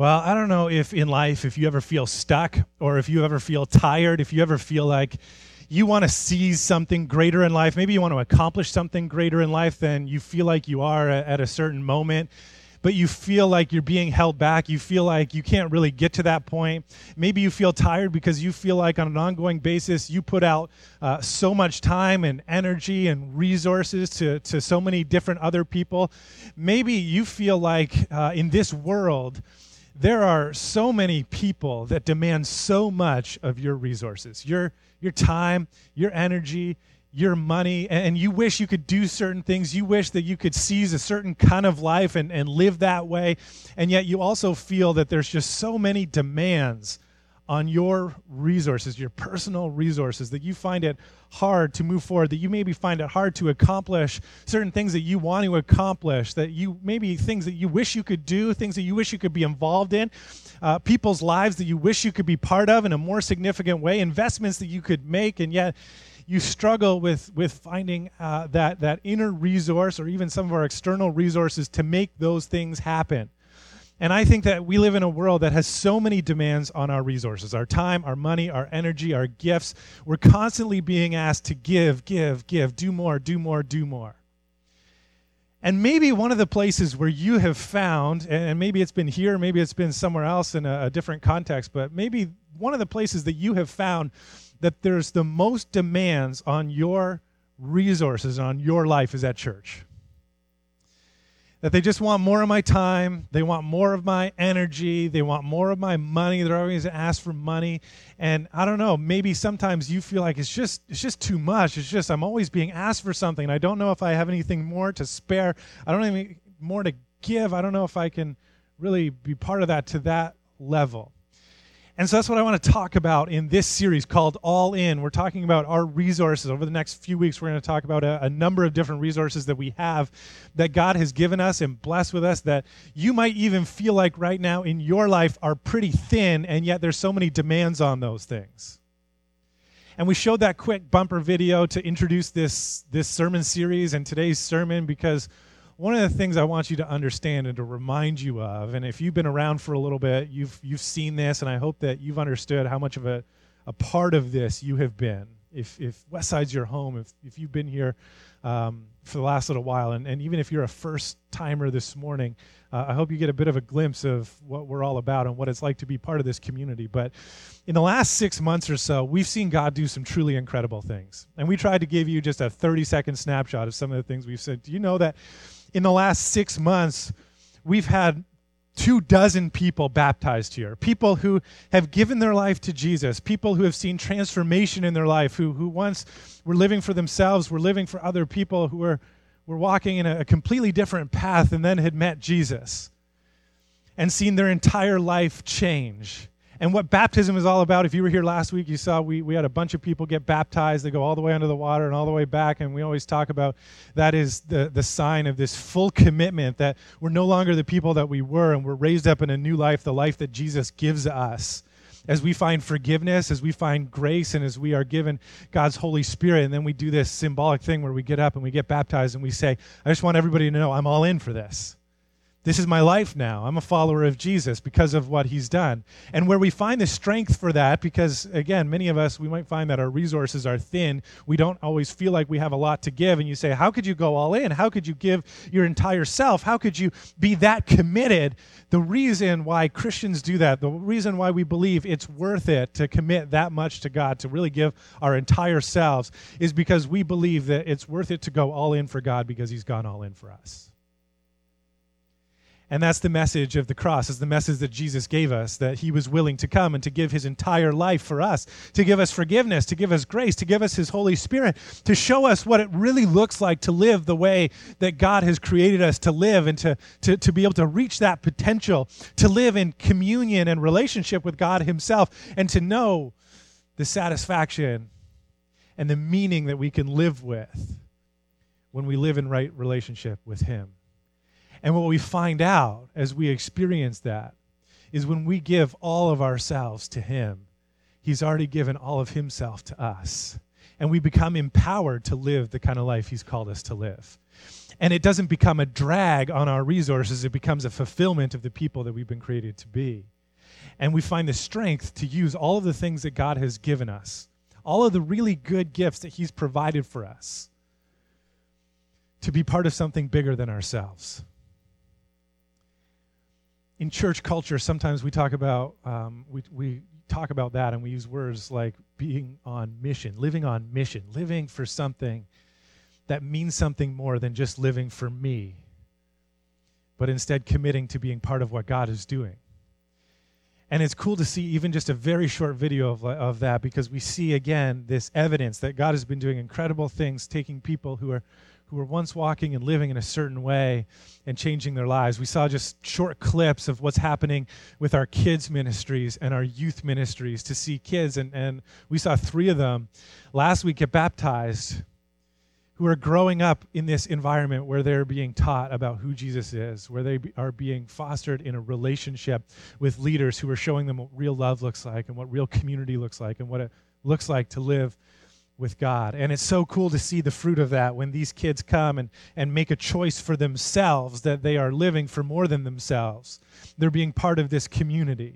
Well, I don't know if in life, if you ever feel stuck or if you ever feel tired, if you ever feel like you want to seize something greater in life, maybe you want to accomplish something greater in life than you feel like you are at a certain moment, but you feel like you're being held back. You feel like you can't really get to that point. Maybe you feel tired because you feel like on an ongoing basis you put out so much time and energy and resources to so many different other people. Maybe you feel like in this world, there are so many people that demand so much of your resources, your time, your energy, your money, and you wish you could do certain things. You wish that you could seize a certain kind of life and live that way, and yet you also feel that there's just so many demands on your resources, your personal resources, that you find it hard to move forward, that you maybe find it hard to accomplish certain things that you want to accomplish, that you maybe things that you wish you could do, things that you wish you could be involved in, people's lives that you wish you could be part of in a more significant way, investments that you could make, and yet you struggle with finding that inner resource or even some of our external resources to make those things happen. And I think that we live in a world that has so many demands on our resources, our time, our money, our energy, our gifts. We're constantly being asked to give, do more, do more, do more. And maybe one of the places where you have found, and maybe it's been here, maybe it's been somewhere else in a different context, but maybe one of the places that you have found that there's the most demands on your resources, on your life, is at church. That they just want more of my time, they want more of my energy, they want more of my money, they're always asked for money, and I don't know, maybe sometimes you feel like it's just too much, it's just I'm always being asked for something, I don't know if I have anything more to spare, I don't have any more to give, I don't know if I can really be part of that to that level. And so that's what I want to talk about in this series called All In. We're talking about our resources. Over the next few weeks, we're going to talk about a number of different resources that we have that God has given us and blessed with us that you might even feel like right now in your life are pretty thin, and yet there's so many demands on those things. And we showed that quick bumper video to introduce this sermon series and today's sermon because one of the things I want you to understand and to remind you of, and if you've been around for a little bit, you've seen this, and I hope that you've understood how much of a part of this you have been. If Westside's your home, if you've been here for the last little while, and even if you're a first-timer this morning, I hope you get a bit of a glimpse of what we're all about and what it's like to be part of this community. But in the last 6 months or so, we've seen God do some truly incredible things. And we tried to give you just a 30-second snapshot of some of the things we've said. Do you know that in the last 6 months, we've had 24 people baptized here, people who have given their life to Jesus, people who have seen transformation in their life, who once were living for themselves, were living for other people, who were walking in a completely different path and then had met Jesus and seen their entire life change. And what baptism is all about, if you were here last week, you saw we had a bunch of people get baptized. They go all the way under the water and all the way back, and we always talk about that is the sign of this full commitment that we're no longer the people that we were, and we're raised up in a new life, the life that Jesus gives us. As we find forgiveness, as we find grace, and as we are given God's Holy Spirit, and then we do this symbolic thing where we get up and we get baptized and we say, I just want everybody to know I'm all in for this. This is my life now. I'm a follower of Jesus because of what he's done. And where we find the strength for that, because, again, many of us, we might find that our resources are thin. We don't always feel like we have a lot to give. And you say, how could you go all in? How could you give your entire self? How could you be that committed? The reason why Christians do that, the reason why we believe it's worth it to commit that much to God, to really give our entire selves, is because we believe that it's worth it to go all in for God because he's gone all in for us. And that's the message of the cross, is the message that Jesus gave us, that he was willing to come and to give his entire life for us, to give us forgiveness, to give us grace, to give us his Holy Spirit, to show us what it really looks like to live the way that God has created us to live, and to be able to reach that potential, to live in communion and relationship with God himself, and to know the satisfaction and the meaning that we can live with when we live in right relationship with him. And what we find out as we experience that is when we give all of ourselves to him, he's already given all of himself to us. and we become empowered to live the kind of life he's called us to live. And it doesn't become a drag on our resources. It becomes a fulfillment of the people that we've been created to be. And we find the strength to use all of the things that God has given us, all of the really good gifts that he's provided for us, to be part of something bigger than ourselves. In church culture, sometimes we talk about we talk about that, and we use words like being on mission, living for something that means something more than just living for me, but instead committing to being part of what God is doing. And it's cool to see even just a very short video of that, because we see, again, this evidence that God has been doing incredible things, taking people who were once walking and living in a certain way and changing their lives. We saw just short clips of what's happening with our kids' ministries and our youth ministries, to see kids, and we saw 3 of them last week get baptized, who are growing up in this environment where they're being taught about who Jesus is, where they are being fostered in a relationship with leaders who are showing them what real love looks like and what real community looks like and what it looks like to live with God. And it's so cool to see the fruit of that when these kids come and make a choice for themselves, that they are living for more than themselves. They're being part of this community.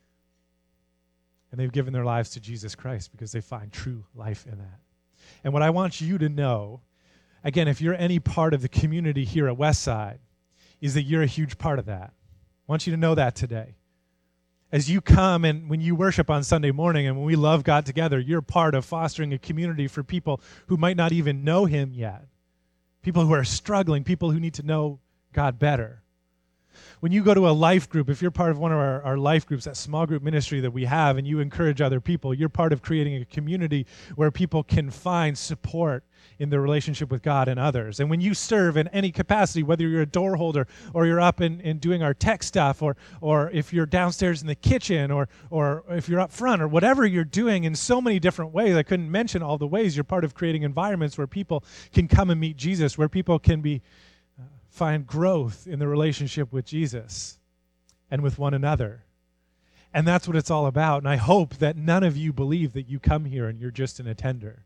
And they've given their lives to Jesus Christ because they find true life in that. And what I want you to know, again, if you're any part of the community here at Westside, is that you're a huge part of that. I want you to know that today. As you come and when you worship on Sunday morning and when we love God together, you're part of fostering a community for people who might not even know him yet, people who are struggling, people who need to know God better. When you go to a life group, if you're part of one of our life groups, that small group ministry that we have, and you encourage other people, you're part of creating a community where people can find support in their relationship with God and others. And when you serve in any capacity, whether you're a door holder or you're up and doing our tech stuff, or if you're downstairs in the kitchen, or if you're up front, or whatever you're doing in so many different ways, I couldn't mention all the ways, you're part of creating environments where people can come and meet Jesus, where people can find growth in the relationship with Jesus and with one another. And that's what it's all about. And I hope that none of you believe that you come here and you're just an attender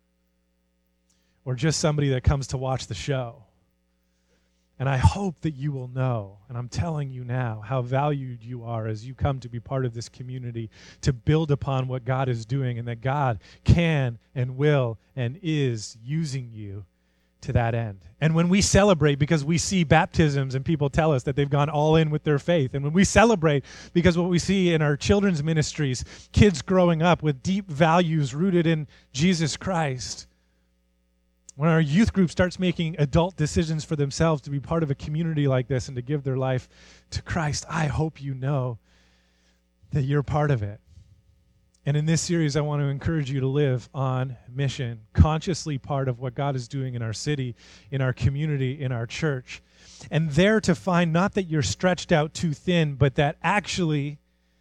or just somebody that comes to watch the show. And I hope that you will know, and I'm telling you now, how valued you are as you come to be part of this community, to build upon what God is doing, and that God can and will and is using you to that end. And when we celebrate because we see baptisms and people tell us that they've gone all in with their faith, and when we celebrate because what we see in our children's ministries, kids growing up with deep values rooted in Jesus Christ, when our youth group starts making adult decisions for themselves to be part of a community like this and to give their life to Christ, I hope you know that you're part of it. And in this series, I want to encourage you to live on mission, consciously part of what God is doing in our city, in our community, in our church. And there to find not that you're stretched out too thin, but that actually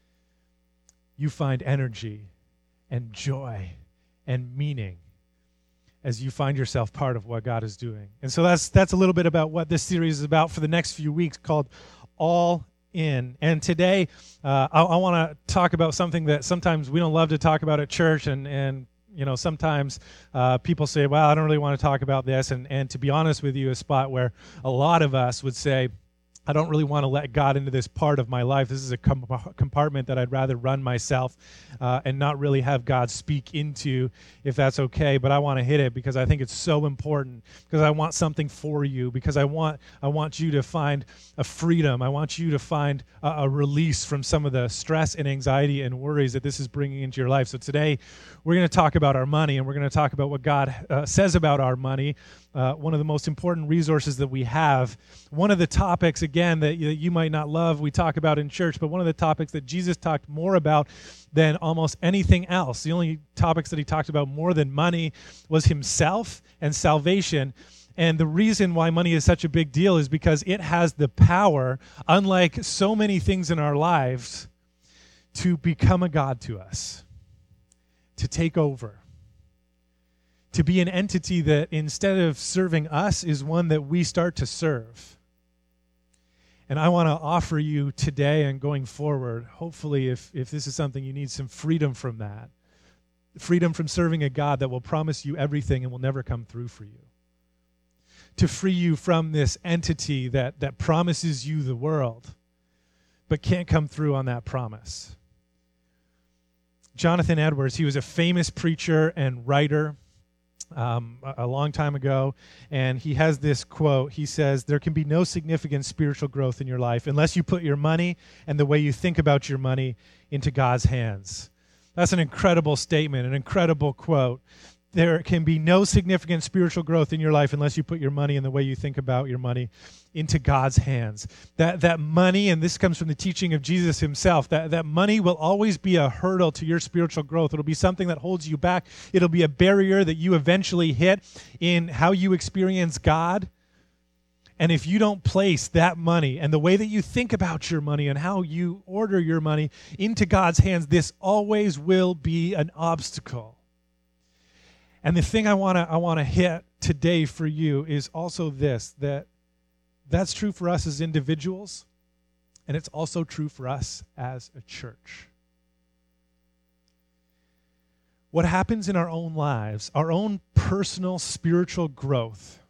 you find energy and joy and meaning as you find yourself part of what God is doing. And so that's a little bit about what this series is about for the next few weeks, called All In. And today I want to talk about something that sometimes we don't love to talk about at church, and you know, sometimes people say, well, I don't really want to talk about this, and to be honest with you, a spot where a lot of us would say, I don't really want to let God into this part of my life. This is a compartment that I'd rather run myself and not really have God speak into, if that's okay. But I want to hit it because I think it's so important, because I want something for you, because I want you to find a freedom. I want you to find a release from some of the stress and anxiety and worries that this is bringing into your life. So today we're going to talk about our money, and we're going to talk about what God says about our money. One of the most important resources that we have. One of the topics, again, that you might not love, we talk about in church, but one of the topics that Jesus talked more about than almost anything else, the only topics that he talked about more than money, was himself and salvation. And the reason why money is such a big deal is because it has the power, unlike so many things in our lives, to become a god to us, to take over, to be an entity that instead of serving us is one that we start to serve. And I want to offer you today and going forward, hopefully if this is something you need some freedom from that, freedom from serving a God that will promise you everything and will never come through for you. To free you from this entity that promises you the world, but can't come through on that promise. Jonathan Edwards, he was a famous preacher and writer a long time ago, and he has this quote. He says, "There can be no significant spiritual growth in your life unless you put your money and the way you think about your money into God's hands." That's an incredible statement, an incredible quote. There can be no significant spiritual growth in your life unless you put your money and the way you think about your money into God's hands. That money, and this comes from the teaching of Jesus himself, that money will always be a hurdle to your spiritual growth. It'll be something that holds you back. It'll be a barrier that you eventually hit in how you experience God. And if you don't place that money and the way that you think about your money and how you order your money into God's hands, this always will be an obstacle. And the thing I want to hit today for you is also this, that's true for us as individuals, and it's also true for us as a church. What happens in our own lives, our own personal spiritual growth,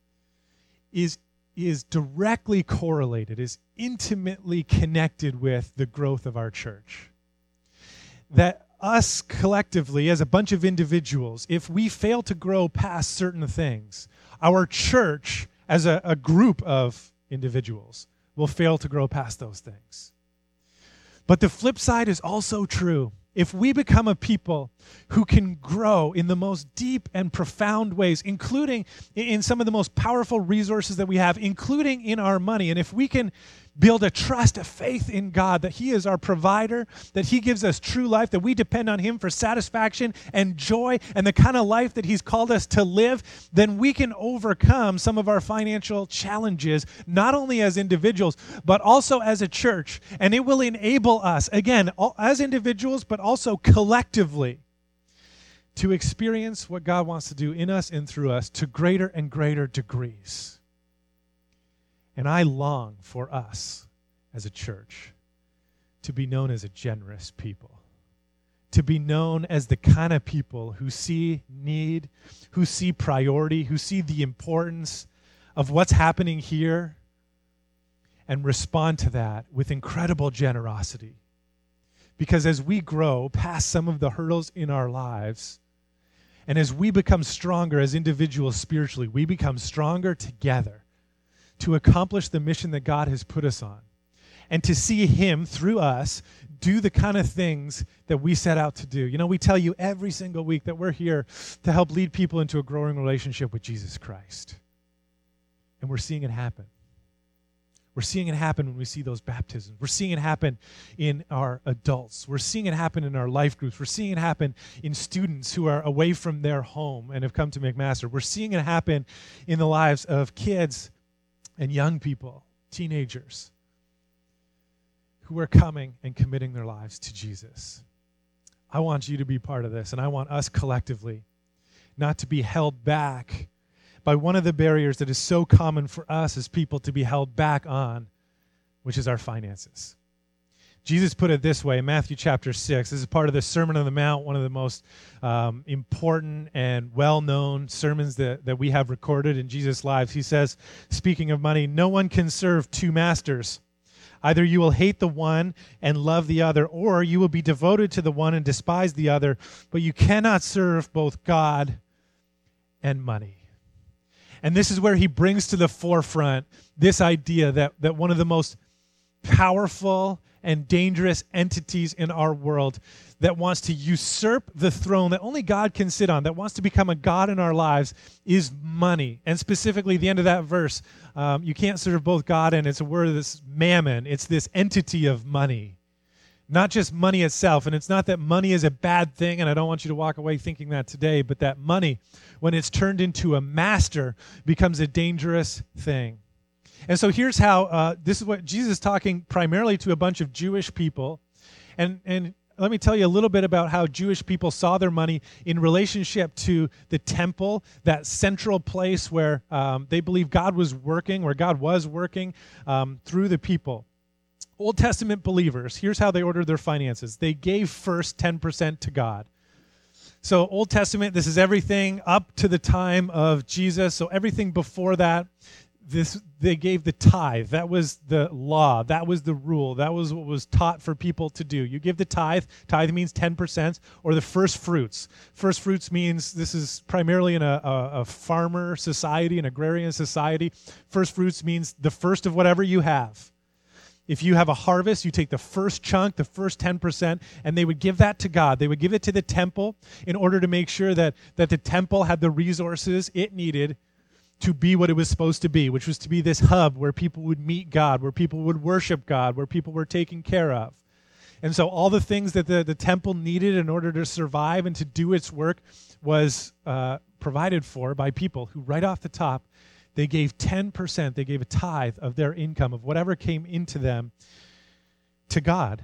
is directly correlated, is intimately connected with the growth of our church. That us collectively, as a bunch of individuals, if we fail to grow past certain things, our church, as a group of individuals, will fail to grow past those things. But the flip side is also true. If we become a people who can grow in the most deep and profound ways, including in some of the most powerful resources that we have, including in our money, and if we can build a trust, a faith in God, that he is our provider, that he gives us true life, that we depend on him for satisfaction and joy and the kind of life that he's called us to live, then we can overcome some of our financial challenges, not only as individuals, but also as a church. And it will enable us, again, as individuals, but also collectively, to experience what God wants to do in us and through us to greater and greater degrees. And I long for us as a church to be known as a generous people, to be known as the kind of people who see need, who see priority, who see the importance of what's happening here and respond to that with incredible generosity. Because as we grow past some of the hurdles in our lives, and as we become stronger as individuals spiritually, we become stronger together to accomplish the mission that God has put us on, and to see him through us do the kind of things that we set out to do. You know, we tell you every single week that we're here to help lead people into a growing relationship with Jesus Christ. And we're seeing it happen. We're seeing it happen when we see those baptisms. We're seeing it happen in our adults. We're seeing it happen in our life groups. We're seeing it happen in students who are away from their home and have come to McMaster. We're seeing it happen in the lives of kids and young people, teenagers, who are coming and committing their lives to Jesus. I want you to be part of this, and I want us collectively not to be held back by one of the barriers that is so common for us as people to be held back on, which is our finances. Jesus put it this way in Matthew chapter 6. This is part of the Sermon on the Mount, one of the most important and well-known sermons that we have recorded in Jesus' lives. He says, speaking of money, no one can serve two masters. Either you will hate the one and love the other, or you will be devoted to the one and despise the other, but you cannot serve both God and money. And this is where he brings to the forefront this idea that one of the most powerful and dangerous entities in our world that wants to usurp the throne that only God can sit on, that wants to become a God in our lives, is money. And specifically, the end of that verse, you can't serve both God and it's a word that's mammon. It's this entity of money. Not just money itself, and it's not that money is a bad thing, and I don't want you to walk away thinking that today, but that money, when it's turned into a master, becomes a dangerous thing. And so here's how, this is what Jesus is talking primarily to a bunch of Jewish people, and let me tell you a little bit about how Jewish people saw their money in relationship to the temple, that central place where they believe God was working, where God was working through the people. Old Testament believers, here's how they ordered their finances. They gave first 10% to God. So Old Testament, this is everything up to the time of Jesus. So everything before that, they gave the tithe. That was the law. That was the rule. That was what was taught for people to do. You give the tithe. Tithe means 10%, or the first fruits. First fruits means this is primarily in a farmer society, an agrarian society. First fruits means the first of whatever you have. If you have a harvest, you take the first chunk, the first 10%, and they would give that to God. They would give it to the temple in order to make sure that the temple had the resources it needed to be what it was supposed to be, which was to be this hub where people would meet God, where people would worship God, where people were taken care of. And so all the things that the temple needed in order to survive and to do its work was provided for by people who, right off the top, they gave 10%, they gave a tithe of their income, of whatever came into them, to God.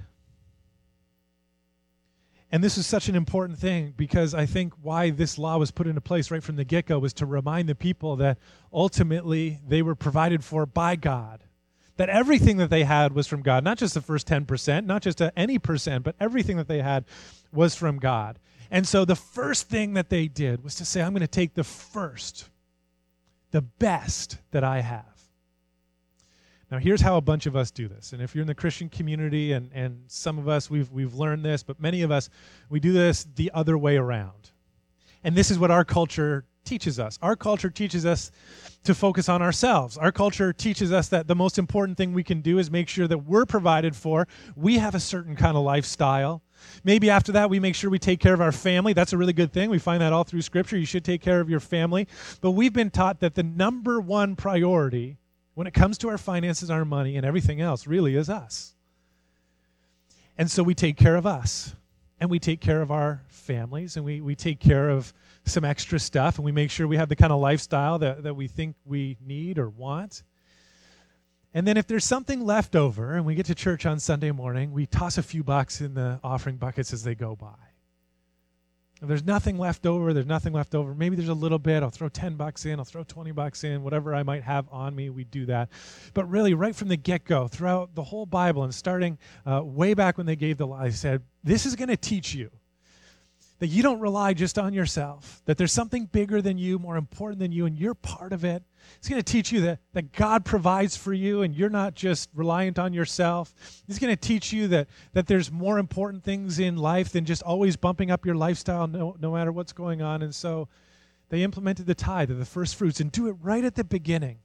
And this is such an important thing because I think why this law was put into place right from the get-go was to remind the people that ultimately they were provided for by God. That everything that they had was from God, not just the first 10%, not just any percent, but everything that they had was from God. And so the first thing that they did was to say, I'm going to take the first, the best that I have. Now, here's how a bunch of us do this. And if you're in the Christian community, and some of us, we've learned this, but many of us, we do this the other way around. And this is what our culture teaches us. Our culture teaches us to focus on ourselves. Our culture teaches us that the most important thing we can do is make sure that we're provided for. We have a certain kind of lifestyle. Maybe after that, we make sure we take care of our family. That's a really good thing. We find that all through Scripture. You should take care of your family. But we've been taught that the number one priority when it comes to our finances, our money, and everything else really is us. And so we take care of us, and we take care of our families, and we take care of some extra stuff, and we make sure we have the kind of lifestyle that we think we need or want. And then if there's something left over, and we get to church on Sunday morning, we toss a few bucks in the offering buckets as they go by. If there's nothing left over, there's nothing left over. Maybe there's a little bit. I'll throw $10 in. I'll throw $20 in. Whatever I might have on me, we do that. But really, right from the get-go, throughout the whole Bible, and starting way back when they gave the law, they said, this is going to teach you that you don't rely just on yourself, that there's something bigger than you, more important than you, and you're part of it. It's going to teach you that God provides for you, and you're not just reliant on yourself. It's going to teach you that there's more important things in life than just always bumping up your lifestyle no matter what's going on. And so they implemented the tithe of the first fruits and do it right at the beginning.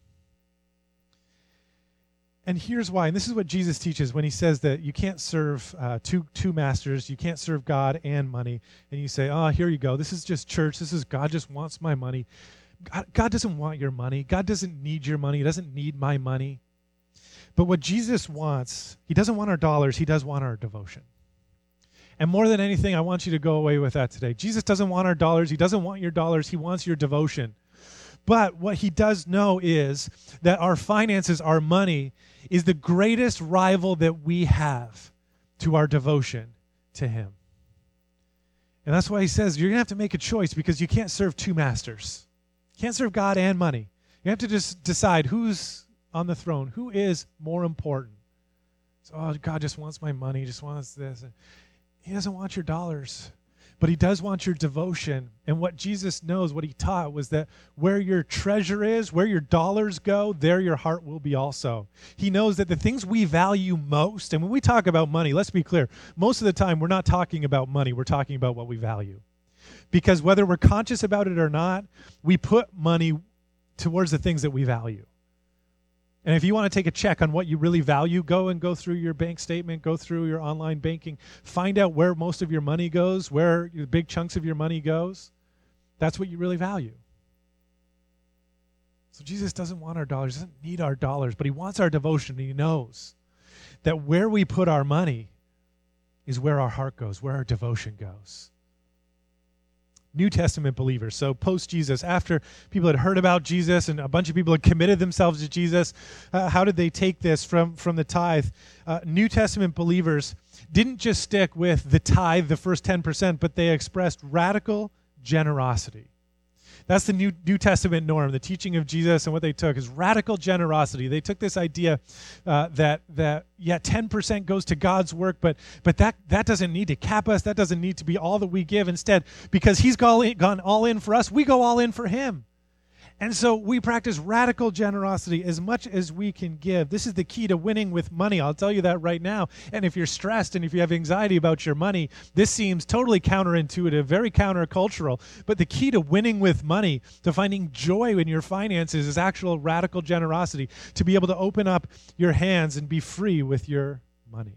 And here's why, and this is what Jesus teaches when he says that you can't serve two masters, you can't serve God and money. And you say, oh, here you go, this is just church, this is God just wants my money. God doesn't want your money. God doesn't need your money. He doesn't need my money. But what Jesus wants, he doesn't want our dollars, he does want our devotion. And more than anything, I want you to go away with that today. Jesus doesn't want our dollars, he doesn't want your dollars, he wants your devotion. But what he does know is that our finances, our money, is the greatest rival that we have to our devotion to him. And that's why he says you're going to have to make a choice because you can't serve two masters. You can't serve God and money. You have to just decide who's on the throne, who is more important. So, oh, God just wants my money, he just wants this. He doesn't want your dollars. But he does want your devotion. And what Jesus knows, what he taught, was that where your treasure is, where your dollars go, there your heart will be also. He knows that the things we value most, and when we talk about money, let's be clear, most of the time we're not talking about money, we're talking about what we value. Because whether we're conscious about it or not, we put money towards the things that we value. And if you want to take a check on what you really value, go through your bank statement, go through your online banking, find out where most of your money goes, where the big chunks of your money goes. That's what you really value. So Jesus doesn't want our dollars, doesn't need our dollars, but he wants our devotion. He knows that where we put our money is where our heart goes, where our devotion goes. New Testament believers, so post-Jesus, after people had heard about Jesus and a bunch of people had committed themselves to Jesus, how did they take this from the tithe? New Testament believers didn't just stick with the tithe, the first 10%, but they expressed radical generosity. That's the New Testament norm. The teaching of Jesus and what they took is radical generosity. They took this idea that 10% goes to God's work, but that doesn't need to cap us. That doesn't need to be all that we give. Instead, because he's gone all in for us, we go all in for him. And so we practice radical generosity as much as we can give. This is the key to winning with money. I'll tell you that right now. And if you're stressed and if you have anxiety about your money, this seems totally counterintuitive, very countercultural. But the key to winning with money, to finding joy in your finances, is actual radical generosity, to be able to open up your hands and be free with your money.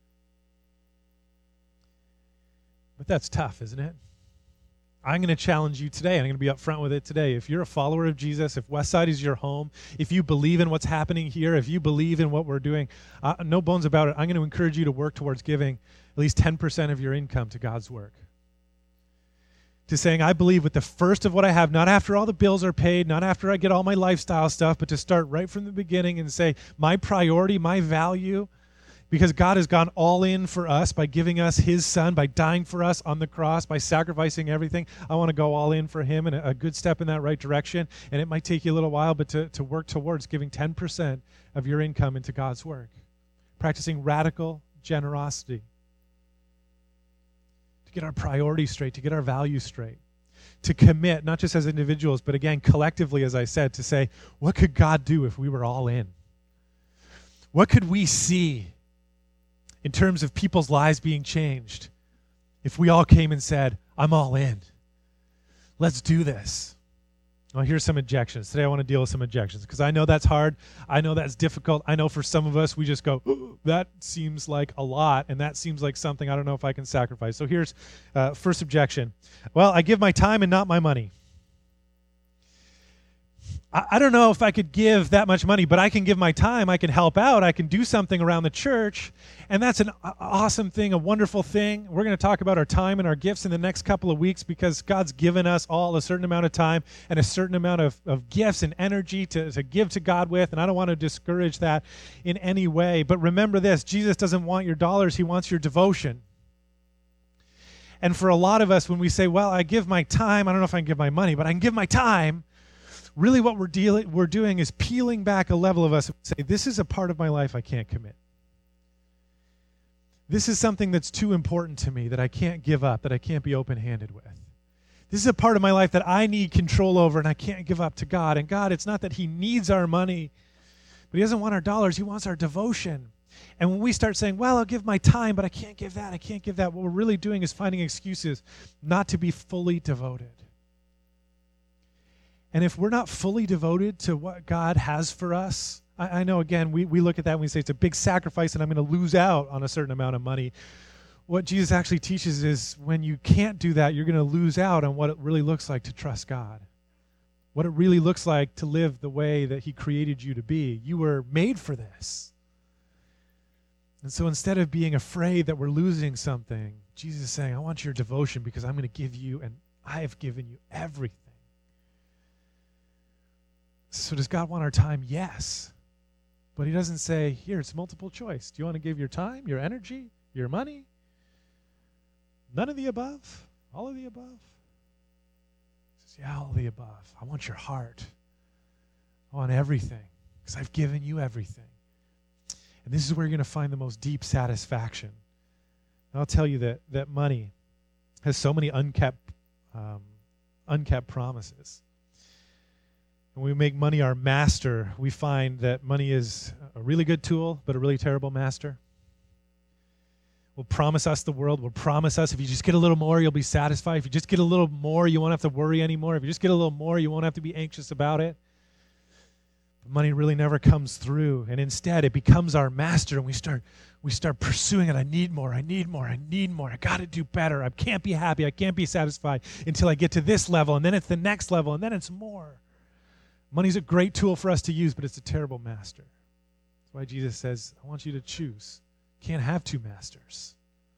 But that's tough, isn't it? I'm going to challenge you today, and I'm going to be upfront with it today. If you're a follower of Jesus, if Westside is your home, if you believe in what's happening here, if you believe in what we're doing, no bones about it, I'm going to encourage you to work towards giving at least 10% of your income to God's work. To saying, I believe with the first of what I have, not after all the bills are paid, not after I get all my lifestyle stuff, but to start right from the beginning and say, my priority, my value, because God has gone all in for us by giving us his son, by dying for us on the cross, by sacrificing everything. I want to go all in for him, and a good step in that right direction. And it might take you a little while, but to work towards giving 10% of your income into God's work. Practicing radical generosity. To get our priorities straight, to get our values straight. To commit, not just as individuals, but again, collectively, as I said, to say, what could God do if we were all in? What could we see in terms of people's lives being changed if we all came and said, I'm all in. Let's do this. Well, here's some objections. Today I want to deal with some objections because I know that's hard. I know that's difficult. I know for some of us we just go, that seems like a lot, and that seems like something I don't know if I can sacrifice. So here's first objection. Well, I give my time and not my money. I don't know if I could give that much money, but I can give my time. I can help out. I can do something around the church. And that's an awesome thing, a wonderful thing. We're going to talk about our time and our gifts in the next couple of weeks because God's given us all a certain amount of time and a certain amount of gifts and energy to give to God with. And I don't want to discourage that in any way. But remember this, Jesus doesn't want your dollars. He wants your devotion. And for a lot of us, when we say, well, I give my time, I don't know if I can give my money, but I can give my time. Really what we're doing is peeling back a level of us and say, this is a part of my life I can't commit. This is something that's too important to me that I can't give up, that I can't be open-handed with. This is a part of my life that I need control over and I can't give up to God. And God, it's not that he needs our money, but he doesn't want our dollars. He wants our devotion. And when we start saying, well, I'll give my time, but I can't give that, what we're really doing is finding excuses not to be fully devoted. And if we're not fully devoted to what God has for us, I know, again, we look at that and we say it's a big sacrifice and I'm going to lose out on a certain amount of money. What Jesus actually teaches is when you can't do that, you're going to lose out on what it really looks like to trust God. What it really looks like to live the way that he created you to be. You were made for this. And so instead of being afraid that we're losing something, Jesus is saying, I want your devotion because I'm going to give you, and I have given you everything. So does God want our time? Yes. But he doesn't say, here, it's multiple choice. Do you want to give your time, your energy, your money? None of the above? All of the above? He says, yeah, all of the above. I want your heart. I want everything because I've given you everything. And this is where you're going to find the most deep satisfaction. And I'll tell you that money has so many unkept promises. When we make money our master, we find that money is a really good tool, but a really terrible master. Will promise us the world, will promise us if you just get a little more, you'll be satisfied. If you just get a little more, you won't have to worry anymore. If you just get a little more, you won't have to be anxious about it. But money really never comes through, and instead it becomes our master, and we start pursuing it. I need more, I need more, I need more. I got to do better. I can't be happy, I can't be satisfied until I get to this level, and then it's the next level, and then it's more. Money's a great tool for us to use, but it's a terrible master. That's why Jesus says, I want you to choose. You can't have two masters.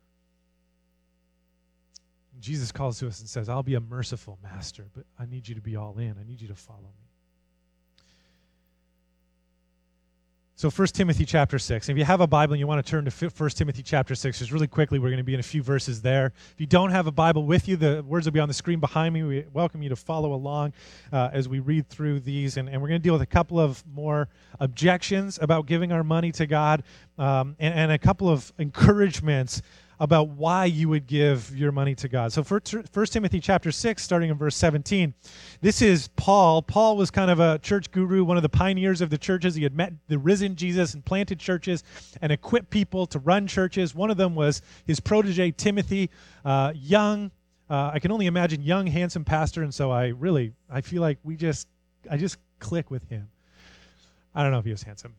And Jesus calls to us and says, I'll be a merciful master, but I need you to be all in. I need you to follow me. So 1 Timothy chapter 6. If you have a Bible and you want to turn to 1 Timothy chapter 6, just really quickly, we're going to be in a few verses there. If you don't have a Bible with you, the words will be on the screen behind me. We welcome you to follow along as we read through these. And we're going to deal with a couple of more objections about giving our money to God and a couple of encouragements about why you would give your money to God. So 1 Timothy chapter 6, starting in verse 17, this is Paul. Paul was kind of a church guru, one of the pioneers of the churches. He had met the risen Jesus and planted churches and equipped people to run churches. One of them was his protege, Timothy, young. I can only imagine young, handsome pastor, and so I feel like I just click with him. I don't know if he was handsome.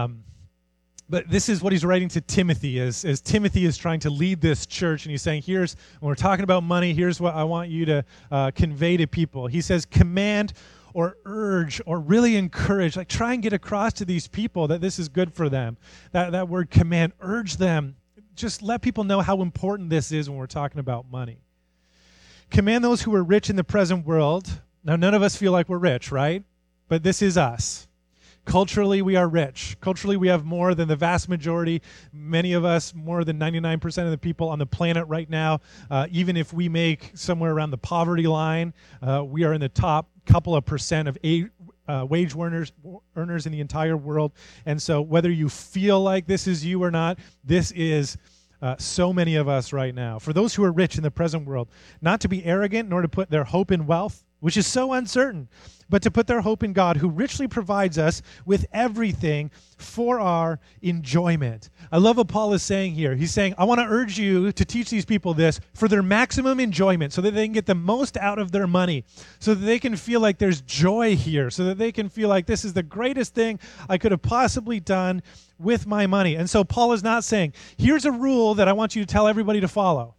But this is what he's writing to Timothy as Timothy is trying to lead this church. And he's saying, when we're talking about money, here's what I want you to convey to people. He says, command or urge or really encourage, like try and get across to these people that this is good for them. That word command, urge them. Just let people know how important this is when we're talking about money. Command those who are rich in the present world. Now, none of us feel like we're rich, right? But this is us. Culturally, we are rich. Culturally, we have more than the vast majority, many of us, more than 99% of the people on the planet right now. Even if we make somewhere around the poverty line, we are in the top couple of percent of wage earners in the entire world. And so whether you feel like this is you or not, this is so many of us right now. For those who are rich in the present world, not to be arrogant, nor to put their hope in wealth, which is so uncertain, but to put their hope in God, who richly provides us with everything for our enjoyment. I love what Paul is saying here. He's saying, I want to urge you to teach these people this for their maximum enjoyment, so that they can get the most out of their money, so that they can feel like there's joy here, so that they can feel like this is the greatest thing I could have possibly done with my money. And so Paul is not saying, here's a rule that I want you to tell everybody to follow.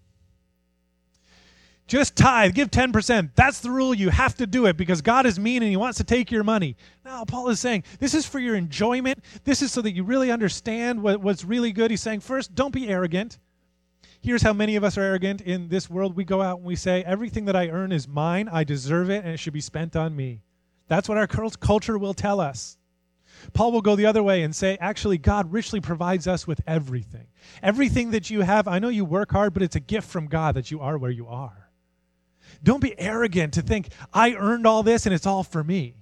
Just tithe, give 10%. That's the rule. You have to do it because God is mean and he wants to take your money. No, Paul is saying this is for your enjoyment. This is so that you really understand what's really good. He's saying, first, don't be arrogant. Here's how many of us are arrogant in this world. We go out and we say, everything that I earn is mine. I deserve it, and it should be spent on me. That's what our culture will tell us. Paul will go the other way and say, actually, God richly provides us with everything. Everything that you have, I know you work hard, but it's a gift from God that you are where you are. Don't be arrogant to think, I earned all this and it's all for me.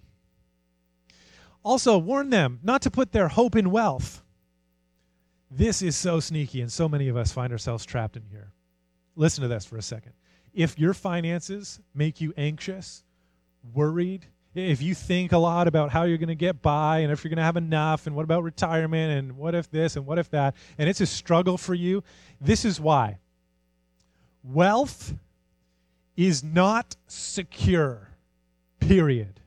Also, warn them not to put their hope in wealth. This is so sneaky, and so many of us find ourselves trapped in here. Listen to this for a second. If your finances make you anxious, worried, if you think a lot about how you're going to get by and if you're going to have enough and what about retirement and what if this and what if that, and it's a struggle for you, this is why. Wealth is not secure, period.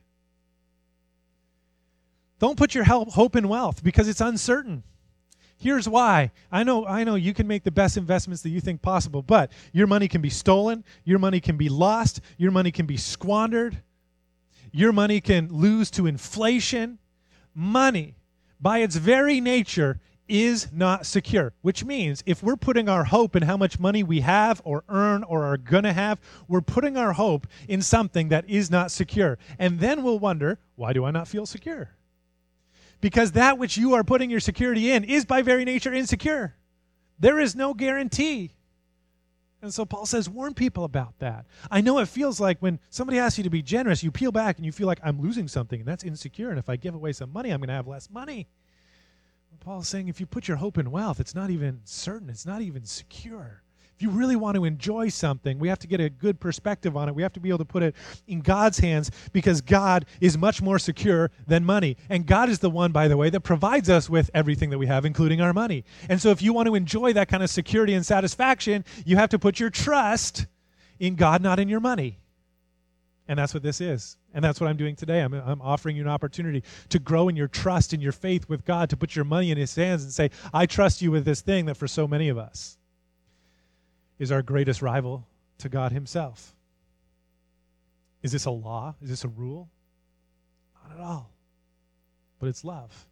Don't put your hope in wealth because it's uncertain. Here's why. I know you can make the best investments that you think possible, but your money can be stolen, your money can be lost, your money can be squandered, your money can lose to inflation. Money, by its very nature, is not secure, which means if we're putting our hope in how much money we have or earn or are going to have, we're putting our hope in something that is not secure. And then we'll wonder, why do I not feel secure? Because that which you are putting your security in is by very nature insecure. There is no guarantee. And so Paul says, warn people about that. I know it feels like when somebody asks you to be generous, you peel back and you feel like I'm losing something, and that's insecure. And if I give away some money, I'm going to have less money. Paul is saying if you put your hope in wealth, it's not even certain. It's not even secure. If you really want to enjoy something, we have to get a good perspective on it. We have to be able to put it in God's hands because God is much more secure than money. And God is the one, by the way, that provides us with everything that we have, including our money. And so if you want to enjoy that kind of security and satisfaction, you have to put your trust in God, not in your money. And that's what this is. And that's what I'm doing today. I'm offering you an opportunity to grow in your trust and your faith with God, to put your money in his hands and say, I trust you with this thing that for so many of us is our greatest rival to God himself. Is this a law? Is this a rule? Not at all. But it's love.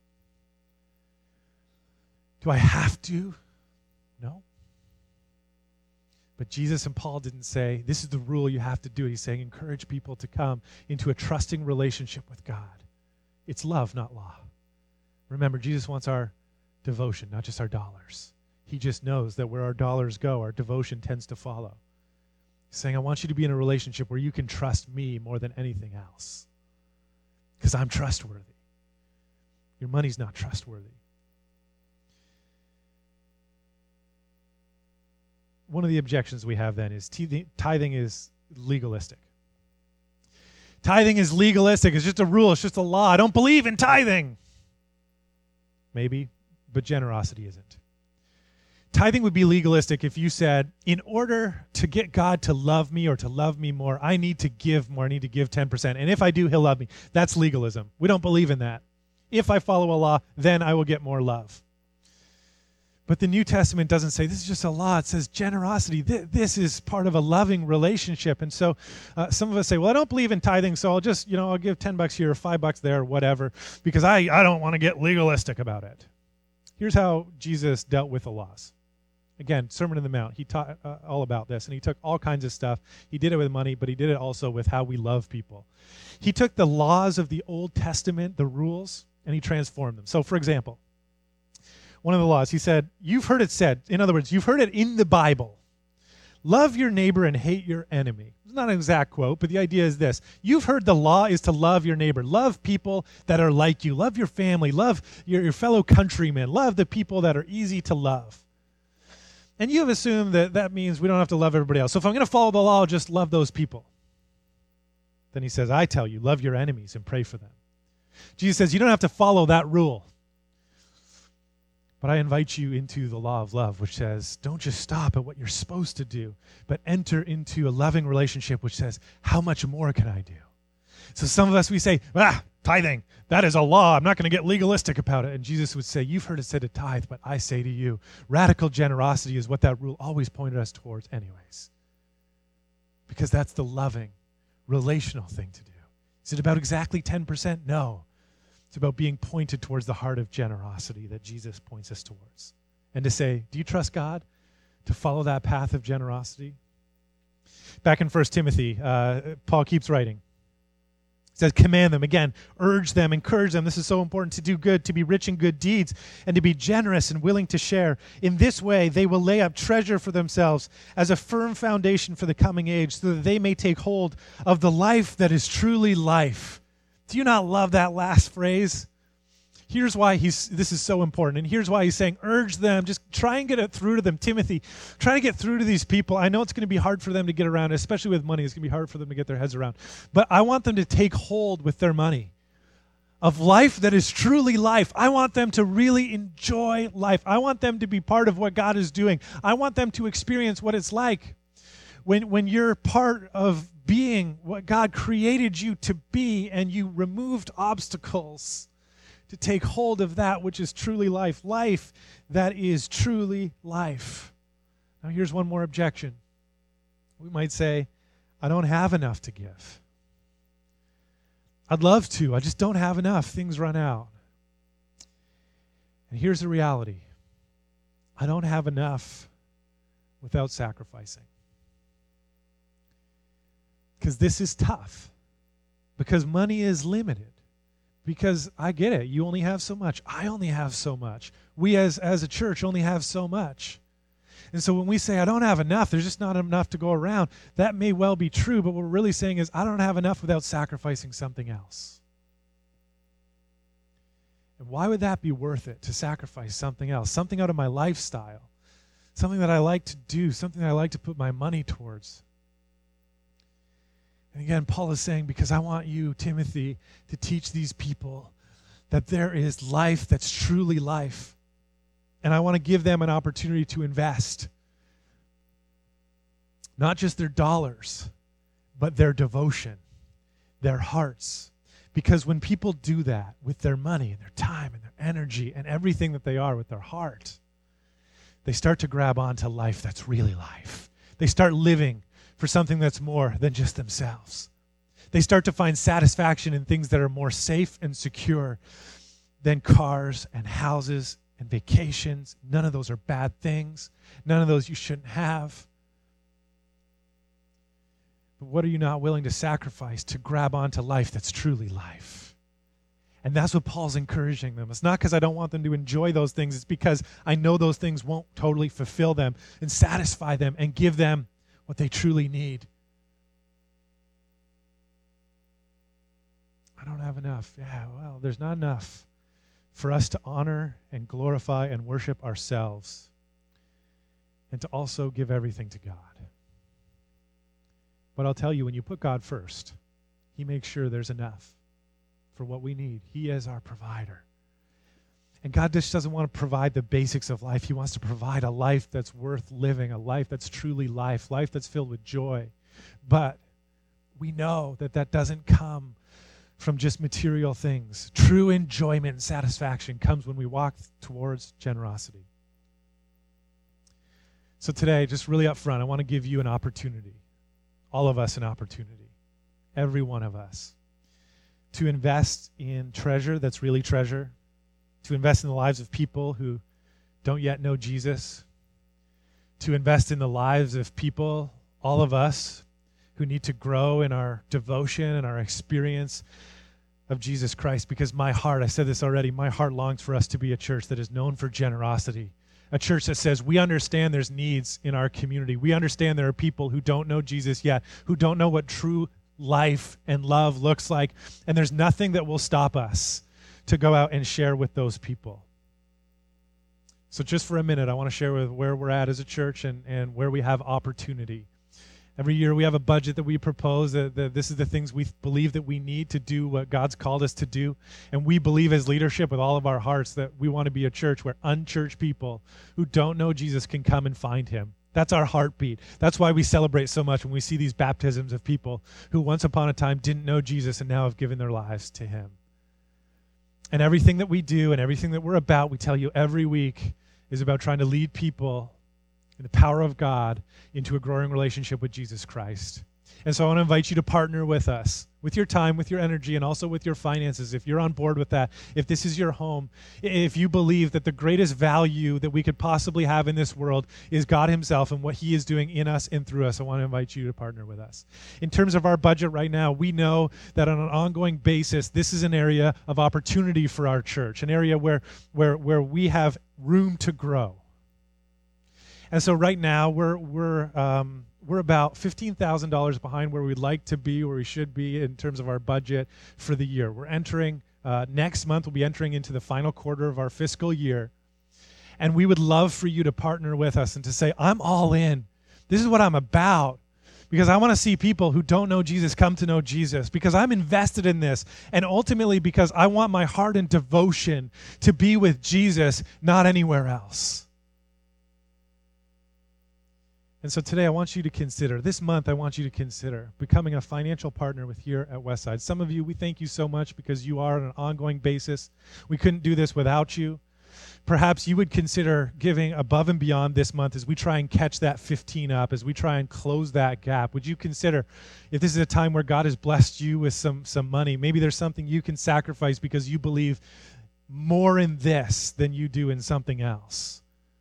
Do I have to? No. But Jesus and Paul didn't say, this is the rule, you have to do it. He's saying, encourage people to come into a trusting relationship with God. It's love, not law. Remember, Jesus wants our devotion, not just our dollars. He just knows that where our dollars go, our devotion tends to follow. He's saying, I want you to be in a relationship where you can trust me more than anything else, because I'm trustworthy. Your money's not trustworthy. One of the objections we have then is tithing is legalistic. Tithing is legalistic. It's just a rule. It's just a law. I don't believe in tithing. Maybe, but generosity isn't. Tithing would be legalistic if you said, in order to get God to love me or to love me more, I need to give more. I need to give 10%. And if I do, he'll love me. That's legalism. We don't believe in that. If I follow a law, then I will get more love. But the New Testament doesn't say this is just a law. It says generosity. This is part of a loving relationship. And so some of us say, well, I don't believe in tithing, so I'll just, I'll give $10 here or $5 there or whatever, because I don't want to get legalistic about it. Here's how Jesus dealt with the laws. Again, Sermon on the Mount, he taught all about this, and he took all kinds of stuff. He did it with money, but he did it also with how we love people. He took the laws of the Old Testament, the rules, and he transformed them. So, for example, one of the laws, he said, you've heard it said, in other words, you've heard it in the Bible, love your neighbor and hate your enemy. It's not an exact quote, but the idea is this. You've heard the law is to love your neighbor. Love people that are like you. Love your family. Love your fellow countrymen. Love the people that are easy to love. And you have assumed that means we don't have to love everybody else. So if I'm going to follow the law, I'll just love those people. Then he says, I tell you, love your enemies and pray for them. Jesus says, you don't have to follow that rule. But I invite you into the law of love, which says, don't just stop at what you're supposed to do, but enter into a loving relationship, which says, how much more can I do? So some of us, we say, tithing, that is a law. I'm not going to get legalistic about it. And Jesus would say, you've heard it said to tithe, but I say to you, radical generosity is what that rule always pointed us towards anyways. Because that's the loving, relational thing to do. Is it about exactly 10%? No. It's about being pointed towards the heart of generosity that Jesus points us towards. And to say, do you trust God to follow that path of generosity? Back in 1 Timothy, Paul keeps writing. He says, command them, again, urge them, encourage them. This is so important, to do good, to be rich in good deeds, and to be generous and willing to share. In this way, they will lay up treasure for themselves as a firm foundation for the coming age, so that they may take hold of the life that is truly life. Do you not love that last phrase? Here's why this is so important, and here's why he's saying, urge them, just try and get it through to them. Timothy, try to get through to these people. I know it's going to be hard for them to get around, especially with money. It's going to be hard for them to get their heads around. But I want them to take hold with their money of life that is truly life. I want them to really enjoy life. I want them to be part of what God is doing. I want them to experience what it's like when you're part of being what God created you to be, and you removed obstacles to take hold of that which is truly life. Life that is truly life. Now here's one more objection. We might say, I don't have enough to give. I'd love to. I just don't have enough. Things run out. And here's the reality. I don't have enough without sacrificing. Because this is tough. Because money is limited. Because I get it. You only have so much. I only have so much. We as a church only have so much. And so when we say, I don't have enough, there's just not enough to go around, that may well be true, but what we're really saying is, I don't have enough without sacrificing something else. And why would that be worth it, to sacrifice something else, something out of my lifestyle, something that I like to do, something that I like to put my money towards? And again, Paul is saying, because I want you, Timothy, to teach these people that there is life that's truly life. And I want to give them an opportunity to invest. Not just their dollars, but their devotion, their hearts. Because when people do that with their money and their time and their energy and everything that they are with their heart, they start to grab onto life that's really life. They start living for something that's more than just themselves. They start to find satisfaction in things that are more safe and secure than cars and houses and vacations. None of those are bad things. None of those you shouldn't have. But what are you not willing to sacrifice to grab onto life that's truly life? And that's what Paul's encouraging them. It's not because I don't want them to enjoy those things. It's because I know those things won't totally fulfill them and satisfy them and give them what they truly need. I don't have enough. Yeah, well, there's not enough for us to honor and glorify and worship ourselves and to also give everything to God. But I'll tell you, when you put God first, he makes sure there's enough for what we need. He is our provider. And God just doesn't want to provide the basics of life. He wants to provide a life that's worth living, a life that's truly life that's filled with joy. But we know that that doesn't come from just material things. True enjoyment and satisfaction comes when we walk towards generosity. So today, just really up front, I want to give you an opportunity, all of us an opportunity, every one of us, to invest in treasure that's really treasure, to invest in the lives of people who don't yet know Jesus, to invest in the lives of people, all of us, who need to grow in our devotion and our experience of Jesus Christ. Because my heart, I said this already, my heart longs for us to be a church that is known for generosity. A church that says, we understand there's needs in our community. We understand there are people who don't know Jesus yet, who don't know what true life and love looks like, and there's nothing that will stop us to go out and share with those people. So just for a minute, I want to share with where we're at as a church and where we have opportunity. Every year we have a budget that we propose, that this is the things we believe that we need to do what God's called us to do. And we believe as leadership with all of our hearts that we want to be a church where unchurched people who don't know Jesus can come and find him. That's our heartbeat. That's why we celebrate so much when we see these baptisms of people who once upon a time didn't know Jesus and now have given their lives to him. And everything that we do and everything that we're about, we tell you every week, is about trying to lead people in the power of God into a growing relationship with Jesus Christ. And so I want to invite you to partner with us, with your time, with your energy, and also with your finances. If you're on board with that, if this is your home, if you believe that the greatest value that we could possibly have in this world is God himself and what he is doing in us and through us, I want to invite you to partner with us. In terms of our budget right now, we know that on an ongoing basis, this is an area of opportunity for our church, an area where we have room to grow. And so right now, we're about $15,000 behind where we'd like to be, where we should be in terms of our budget for the year. We're entering, next month, we'll be entering into the final quarter of our fiscal year. And we would love for you to partner with us and to say, I'm all in. This is what I'm about. Because I want to see people who don't know Jesus come to know Jesus. Because I'm invested in this. And ultimately because I want my heart and devotion to be with Jesus, not anywhere else. And so today I want you to consider, this month I want you to consider becoming a financial partner with here at Westside. Some of you, we thank you so much because you are on an ongoing basis. We couldn't do this without you. Perhaps you would consider giving above and beyond this month as we try and catch that 15 up, as we try and close that gap. Would you consider, if this is a time where God has blessed you with some money, maybe there's something you can sacrifice because you believe more in this than you do in something else,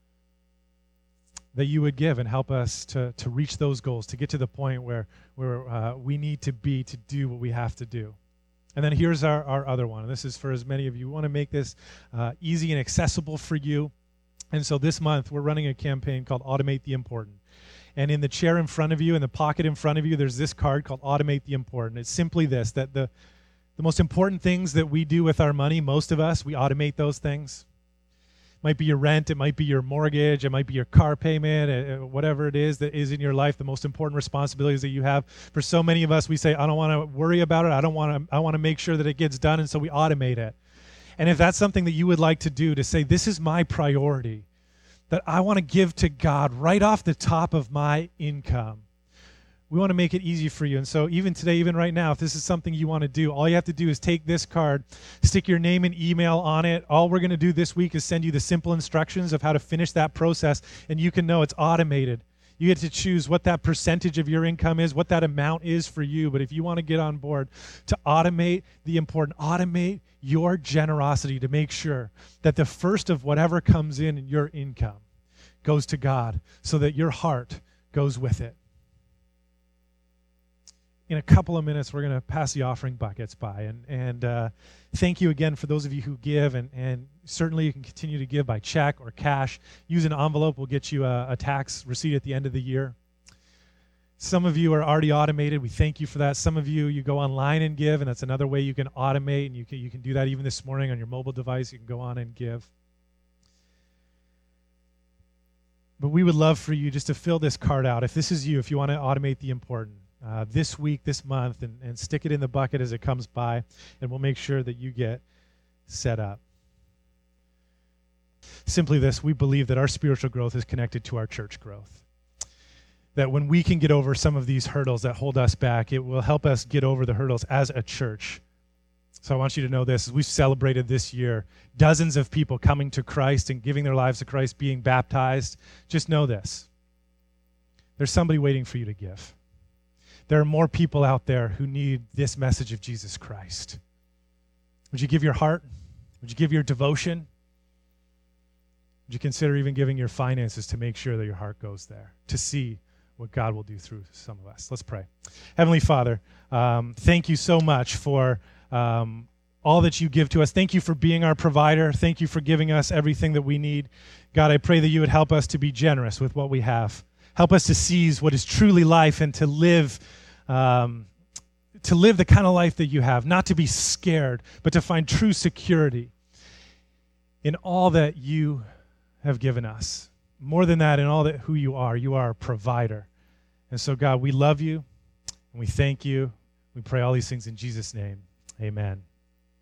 that you would give and help us to reach those goals, to get to the point where we need to be to do what we have to do. And then here's our other one. And this is for as many of you. We want to make this easy and accessible for you. And so this month, we're running a campaign called Automate the Important. And in the chair in front of you, in the pocket in front of you, there's this card called Automate the Important. It's simply this, that the most important things that we do with our money, most of us, we automate those things. It might be your rent, it might be your mortgage, it might be your car payment, whatever it is that is in your life, the most important responsibilities that you have. For so many of us, we say, I don't want to worry about it. I want to make sure that it gets done, and so we automate it. And if that's something that you would like to do, to say, this is my priority, that I want to give to God right off the top of my income, we want to make it easy for you. And so even today, even right now, if this is something you want to do, all you have to do is take this card, stick your name and email on it. All we're going to do this week is send you the simple instructions of how to finish that process, and you can know it's automated. You get to choose what that percentage of your income is, what that amount is for you. But if you want to get on board to automate the important, automate your generosity to make sure that the first of whatever comes in your income goes to God so that your heart goes with it. in a couple of minutes, we're going to pass the offering buckets by. And thank you again for those of you who give. And certainly you can continue to give by check or cash. Use an envelope. We'll get you a tax receipt at the end of the year. Some of you are already automated. We thank you for that. Some of you go online and give, and that's another way you can automate. And you can do that even this morning on your mobile device. You can go on and give. But we would love for you just to fill this card out. If this is you, if you want to automate the important, this week, this month, and stick it in the bucket as it comes by, and we'll make sure that you get set up. Simply this, we believe that our spiritual growth is connected to our church growth. That when we can get over some of these hurdles that hold us back, it will help us get over the hurdles as a church. So I want you to know this, as we've celebrated this year, dozens of people coming to Christ and giving their lives to Christ, being baptized. Just know this. There's somebody waiting for you to give. There are more people out there who need this message of Jesus Christ. Would you give your heart? Would you give your devotion? Would you consider even giving your finances to make sure that your heart goes there, to see what God will do through some of us? Let's pray. Heavenly Father, thank you so much for all that you give to us. Thank you for being our provider. Thank you for giving us everything that we need. God, I pray that you would help us to be generous with what we have. Help us to seize what is truly life and to live the kind of life that you have, not to be scared, but to find true security in all that you have given us. More than that, in all that who you are a provider. And so, God, we love you and we thank you. We pray all these things in Jesus' name. Amen.